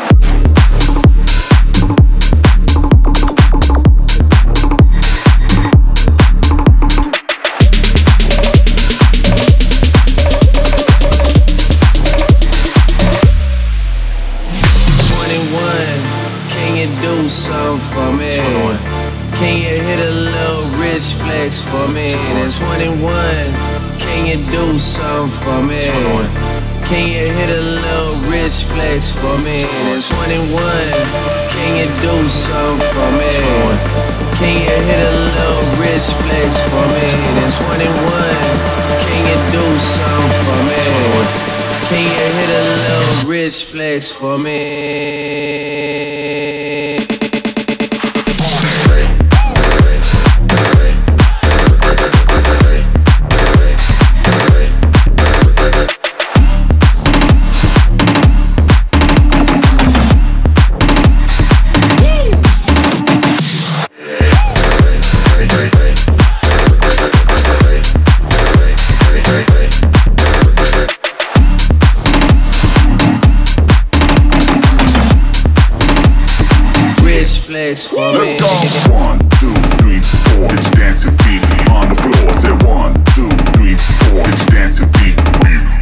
Something for me. Can you hit a little rich flex for me? Then 21, can you do something for me? Can you hit a little rich flex for me? Then 21, can you do something for me? Can you hit a little rich flex for me? Then 21, can you do something for me? Can you hit a little rich flex for me? Flex for Let's me. go. 1, 2, 3, 4. Get your dancing feet on the floor. Say 1, 2, 3, 4. Get your dancing feet.